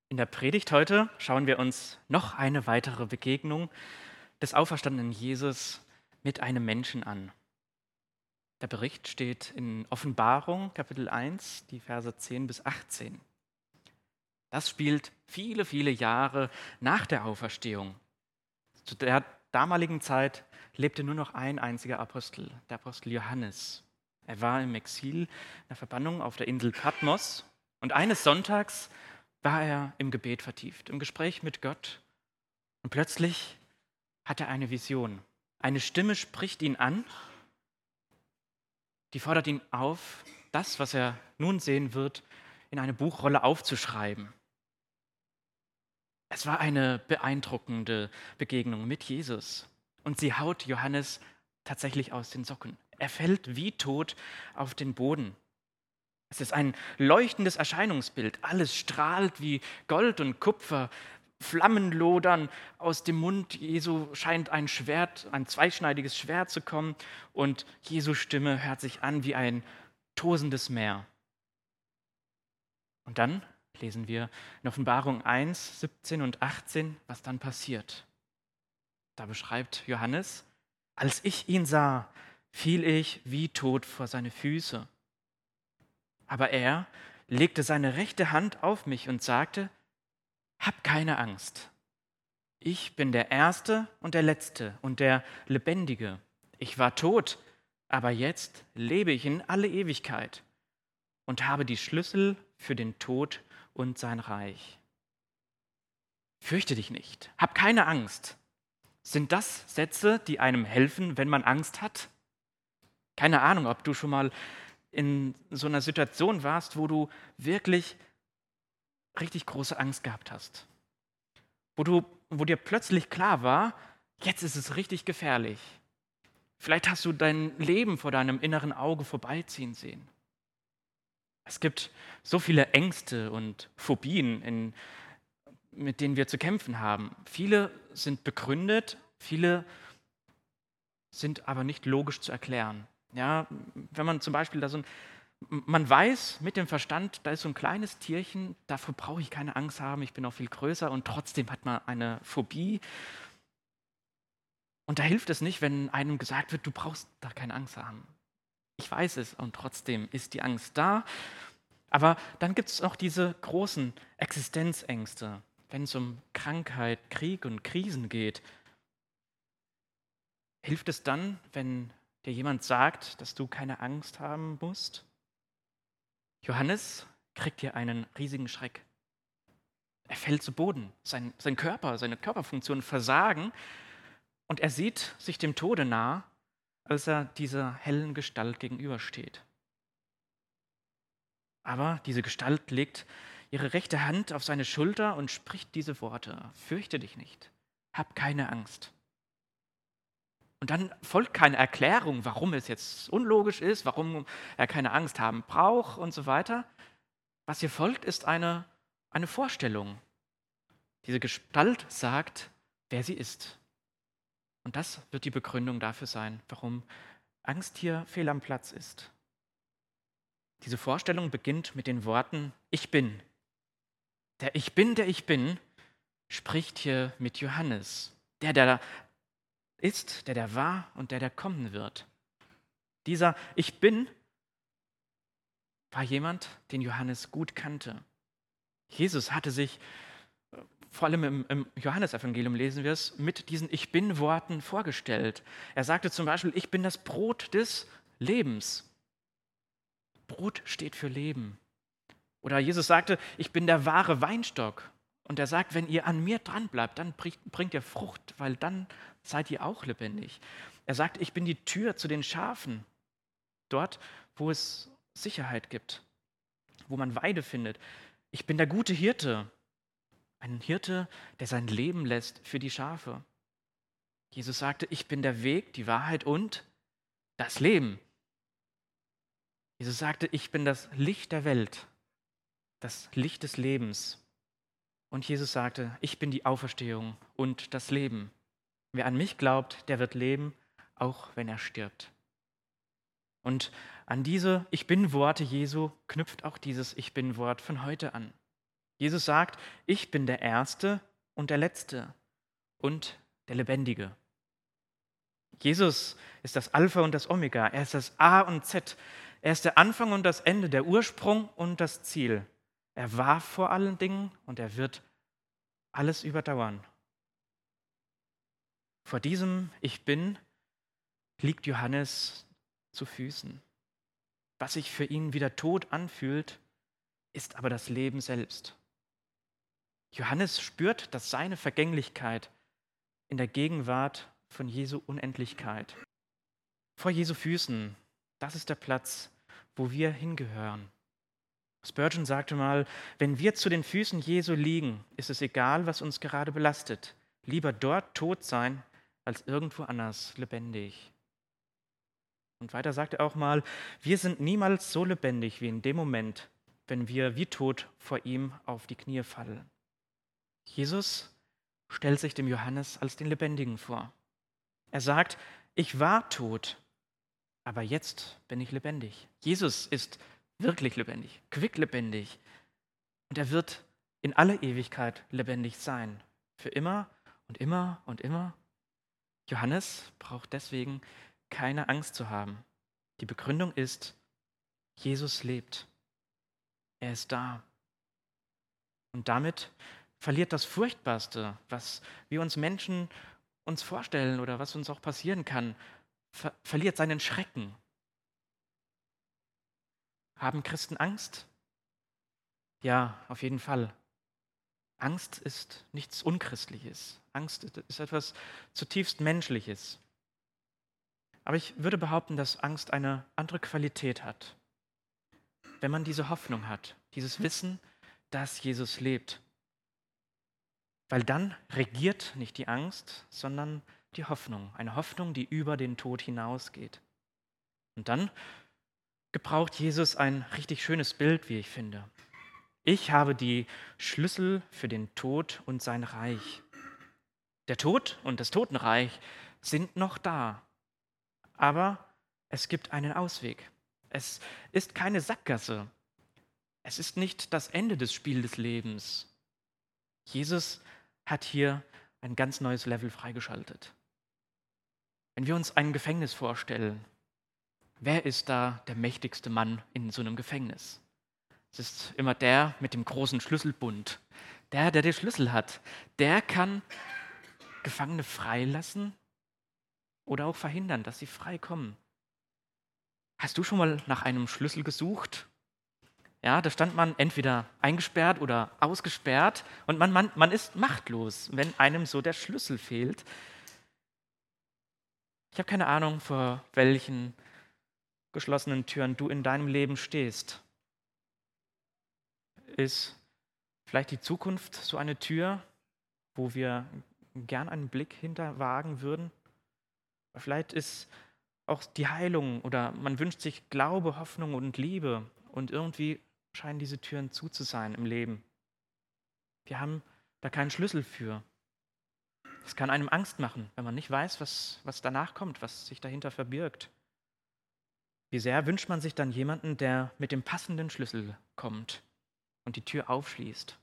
In der Predigt heute schauen wir uns noch eine weitere Begegnung des auferstandenen Jesus mit einem Menschen an. Der Bericht steht in Offenbarung Kapitel 1, die Verse 10 bis 18. Das spielt viele, viele Jahre nach der Auferstehung. Zu der damaligen Zeit lebte nur noch ein einziger Apostel, der Apostel Johannes. Er war im Exil, in der Verbannung auf der Insel Patmos, und eines Sonntags war er im Gebet vertieft, im Gespräch mit Gott, und plötzlich hat er eine Vision. Eine Stimme spricht ihn an, die fordert ihn auf, das, was er nun sehen wird, in eine Buchrolle aufzuschreiben. Es war eine beeindruckende Begegnung mit Jesus, und sie haut Johannes tatsächlich aus den Socken. Er fällt wie tot auf den Boden. Es ist ein leuchtendes Erscheinungsbild. Alles strahlt wie Gold und Kupfer. Flammen lodern. Aus dem Mund Jesu scheint ein Schwert, ein zweischneidiges Schwert zu kommen. Und Jesu Stimme hört sich an wie ein tosendes Meer. Und dann lesen wir in Offenbarung 1, 17 und 18, was dann passiert. Da beschreibt Johannes: Als ich ihn sah, fiel ich wie tot vor seine Füße. Aber er legte seine rechte Hand auf mich und sagte: Hab keine Angst. Ich bin der Erste und der Letzte und der Lebendige. Ich war tot, aber jetzt lebe ich in alle Ewigkeit und habe die Schlüssel für den Tod und sein Reich. Fürchte dich nicht, hab keine Angst. Sind das Sätze, die einem helfen, wenn man Angst hat? Keine Ahnung, ob du schon mal in so einer Situation warst, wo du wirklich richtig große Angst gehabt hast. Wo dir plötzlich klar war, jetzt ist es richtig gefährlich. Vielleicht hast du dein Leben vor deinem inneren Auge vorbeiziehen sehen. Es gibt so viele Ängste und Phobien, mit denen wir zu kämpfen haben. Viele sind begründet, viele sind aber nicht logisch zu erklären. Ja, wenn man zum Beispiel man weiß mit dem Verstand, da ist so ein kleines Tierchen, davor brauche ich keine Angst haben, ich bin auch viel größer, und trotzdem hat man eine Phobie. Und da hilft es nicht, wenn einem gesagt wird, du brauchst da keine Angst haben. Ich weiß es, und trotzdem ist die Angst da. Aber dann gibt es auch diese großen Existenzängste, wenn es um Krankheit, Krieg und Krisen geht. Hilft es dann, wenn dir jemand sagt, dass du keine Angst haben musst? Johannes kriegt hier einen riesigen Schreck. Er fällt zu Boden. Sein Körper, seine Körperfunktionen versagen, und er sieht sich dem Tode nah, als er dieser hellen Gestalt gegenübersteht. Aber diese Gestalt legt ihre rechte Hand auf seine Schulter und spricht diese Worte: Fürchte dich nicht, hab keine Angst. Und dann folgt keine Erklärung, warum es jetzt unlogisch ist, warum er keine Angst haben braucht und so weiter. Was hier folgt, ist eine Vorstellung. Diese Gestalt sagt, wer sie ist. Und das wird die Begründung dafür sein, warum Angst hier fehl am Platz ist. Diese Vorstellung beginnt mit den Worten: Ich bin. Der ich bin, spricht hier mit Johannes. Der da ist, der war und der kommen wird. Dieser Ich bin war jemand, den Johannes gut kannte. Jesus hatte sich, vor allem im Johannesevangelium lesen wir es, mit diesen Ich bin-Worten vorgestellt. Er sagte zum Beispiel: Ich bin das Brot des Lebens. Brot steht für Leben. Oder Jesus sagte: Ich bin der wahre Weinstock. Und er sagt: Wenn ihr an mir dran bleibt, dann bringt ihr Frucht, weil dann seid ihr auch lebendig. Er sagt: Ich bin die Tür zu den Schafen. Dort, wo es Sicherheit gibt, wo man Weide findet. Ich bin der gute Hirte. Ein Hirte, der sein Leben lässt für die Schafe. Jesus sagte: Ich bin der Weg, die Wahrheit und das Leben. Jesus sagte: Ich bin das Licht der Welt, das Licht des Lebens. Und Jesus sagte: Ich bin die Auferstehung und das Leben. Wer an mich glaubt, der wird leben, auch wenn er stirbt. Und an diese Ich bin-Worte Jesu knüpft auch dieses Ich bin-Wort von heute an. Jesus sagt, ich bin der Erste und der Letzte und der Lebendige. Jesus ist das Alpha und das Omega. Er ist das A und Z. Er ist der Anfang und das Ende, der Ursprung und das Ziel. Er war vor allen Dingen und er wird alles überdauern. Vor diesem Ich Bin liegt Johannes zu Füßen. Was sich für ihn wie der Tod anfühlt, ist aber das Leben selbst. Johannes spürt, dass seine Vergänglichkeit in der Gegenwart von Jesu Unendlichkeit. Vor Jesu Füßen, das ist der Platz, wo wir hingehören. Spurgeon sagte mal, wenn wir zu den Füßen Jesu liegen, ist es egal, was uns gerade belastet. Lieber dort tot sein, als irgendwo anders lebendig. Und weiter sagt er auch mal, wir sind niemals so lebendig wie in dem Moment, wenn wir wie tot vor ihm auf die Knie fallen. Jesus stellt sich dem Johannes als den Lebendigen vor. Er sagt, ich war tot, aber jetzt bin ich lebendig. Jesus ist wirklich lebendig, quicklebendig. Und er wird in alle Ewigkeit lebendig sein. Für immer und immer und immer. Johannes braucht deswegen keine Angst zu haben. Die Begründung ist, Jesus lebt. Er ist da. Und damit verliert das Furchtbarste, was wir uns Menschen uns vorstellen oder was uns auch passieren kann, verliert seinen Schrecken. Haben Christen Angst? Ja, auf jeden Fall. Angst ist nichts Unchristliches. Angst ist etwas zutiefst Menschliches. Aber ich würde behaupten, dass Angst eine andere Qualität hat. Wenn man diese Hoffnung hat, dieses Wissen, dass Jesus lebt. Weil dann regiert nicht die Angst, sondern die Hoffnung. Eine Hoffnung, die über den Tod hinausgeht. Und dann gebraucht Jesus ein richtig schönes Bild, wie ich finde. Ich habe die Schlüssel für den Tod und sein Reich. Der Tod und das Totenreich sind noch da, aber es gibt einen Ausweg. Es ist keine Sackgasse. Es ist nicht das Ende des Spiels des Lebens. Jesus hat hier ein ganz neues Level freigeschaltet. Wenn wir uns ein Gefängnis vorstellen, wer ist da der mächtigste Mann in so einem Gefängnis? Es ist immer der mit dem großen Schlüsselbund. Der den Schlüssel hat, der kann Gefangene freilassen oder auch verhindern, dass sie frei kommen. Hast du schon mal nach einem Schlüssel gesucht? Ja, da stand man entweder eingesperrt oder ausgesperrt und man ist machtlos, wenn einem so der Schlüssel fehlt. Ich habe keine Ahnung, vor welchen geschlossenen Türen du in deinem Leben stehst. Ist vielleicht die Zukunft so eine Tür, wo wir gern einen Blick hinter wagen würden? Vielleicht ist auch die Heilung oder man wünscht sich Glaube, Hoffnung und Liebe und irgendwie scheinen diese Türen zu sein im Leben. Wir haben da keinen Schlüssel für. Es kann einem Angst machen, wenn man nicht weiß, was danach kommt, was sich dahinter verbirgt. Wie sehr wünscht man sich dann jemanden, der mit dem passenden Schlüssel kommt und die Tür aufschließt?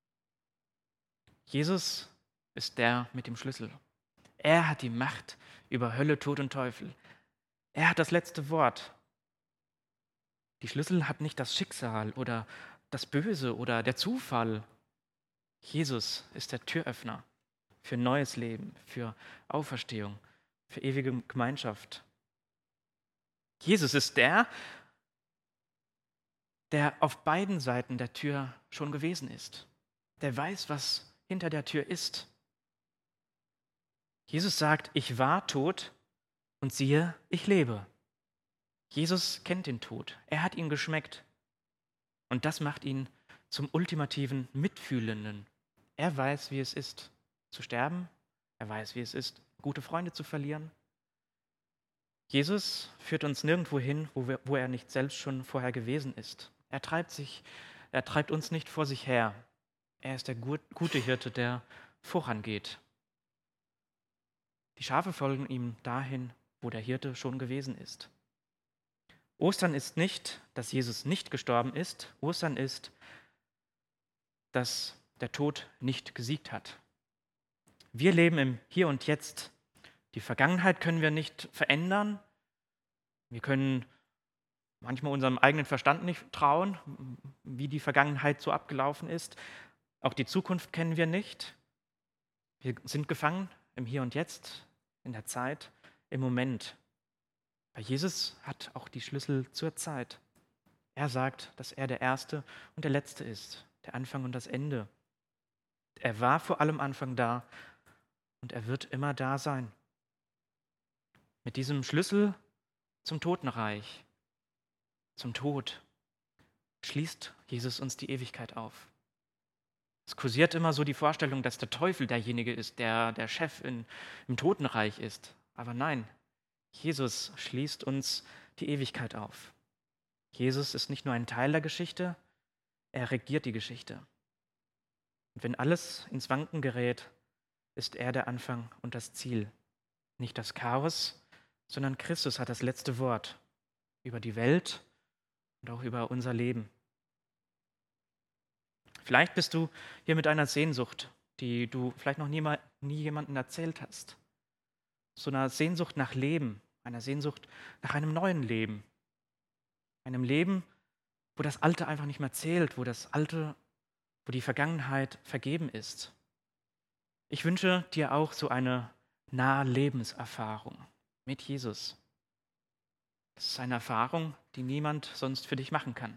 Jesus ist der mit dem Schlüssel. Er hat die Macht über Hölle, Tod und Teufel. Er hat das letzte Wort. Die Schlüssel hat nicht das Schicksal oder das Böse oder der Zufall. Jesus ist der Türöffner für neues Leben, für Auferstehung, für ewige Gemeinschaft. Jesus ist der auf beiden Seiten der Tür schon gewesen ist. Der weiß, was hinter der Tür ist. Jesus sagt, ich war tot und siehe, ich lebe. Jesus kennt den Tod. Er hat ihn geschmeckt. Und das macht ihn zum ultimativen Mitfühlenden. Er weiß, wie es ist, zu sterben. Er weiß, wie es ist, gute Freunde zu verlieren. Jesus führt uns nirgendwo hin, wo er nicht selbst schon vorher gewesen ist. Er treibt uns nicht vor sich her. Er ist der gute Hirte, der vorangeht. Die Schafe folgen ihm dahin, wo der Hirte schon gewesen ist. Ostern ist nicht, dass Jesus nicht gestorben ist. Ostern ist, dass der Tod nicht gesiegt hat. Wir leben im Hier und Jetzt. Die Vergangenheit können wir nicht verändern. Wir können manchmal unserem eigenen Verstand nicht trauen, wie die Vergangenheit so abgelaufen ist. Auch die Zukunft kennen wir nicht. Wir sind gefangen im Hier und Jetzt, in der Zeit, im Moment. Bei Jesus hat auch die Schlüssel zur Zeit. Er sagt, dass er der Erste und der Letzte ist, der Anfang und das Ende. Er war vor allem Anfang da und er wird immer da sein. Mit diesem Schlüssel zum Totenreich, zum Tod, schließt Jesus uns die Ewigkeit auf. Es kursiert immer so die Vorstellung, dass der Teufel derjenige ist, der der Chef im Totenreich ist. Aber nein, Jesus schließt uns die Ewigkeit auf. Jesus ist nicht nur ein Teil der Geschichte, er regiert die Geschichte. Und wenn alles ins Wanken gerät, ist er der Anfang und das Ziel. Nicht das Chaos, sondern Christus hat das letzte Wort über die Welt und auch über unser Leben. Vielleicht bist du hier mit einer Sehnsucht, die du vielleicht noch nie jemandem erzählt hast. So einer Sehnsucht nach Leben, einer Sehnsucht nach einem neuen Leben. Einem Leben, wo das Alte einfach nicht mehr zählt, wo die Vergangenheit vergeben ist. Ich wünsche dir auch so eine nahe Lebenserfahrung mit Jesus. Das ist eine Erfahrung, die niemand sonst für dich machen kann.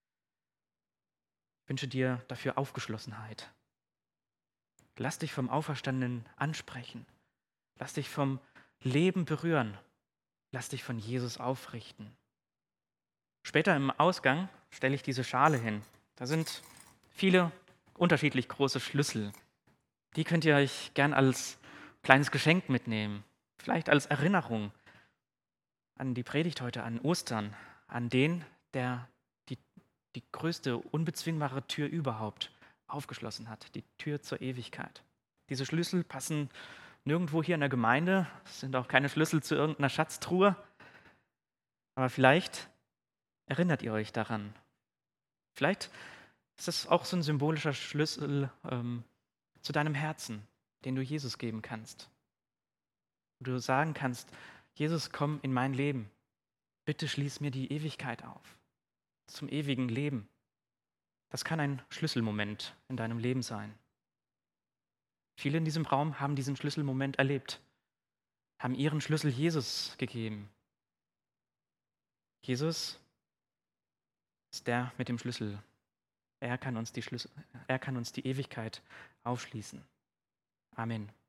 Ich wünsche dir dafür Aufgeschlossenheit. Lass dich vom Auferstandenen ansprechen. Lass dich vom Leben berühren. Lass dich von Jesus aufrichten. Später im Ausgang stelle ich diese Schale hin. Da sind viele unterschiedlich große Schlüssel. Die könnt ihr euch gern als kleines Geschenk mitnehmen. Vielleicht als Erinnerung an die Predigt heute, an Ostern, an den, der die größte, unbezwingbare Tür überhaupt aufgeschlossen hat, die Tür zur Ewigkeit. Diese Schlüssel passen nirgendwo hier in der Gemeinde, es sind auch keine Schlüssel zu irgendeiner Schatztruhe, aber vielleicht erinnert ihr euch daran. Vielleicht ist es auch so ein symbolischer Schlüssel zu deinem Herzen, den du Jesus geben kannst. Wo du sagen kannst, Jesus, komm in mein Leben. Bitte schließ mir die Ewigkeit auf. Zum ewigen Leben. Das kann ein Schlüsselmoment in deinem Leben sein. Viele in diesem Raum haben diesen Schlüsselmoment erlebt, haben ihren Schlüssel Jesus gegeben. Jesus ist der mit dem Schlüssel. Er kann uns die Ewigkeit aufschließen. Amen.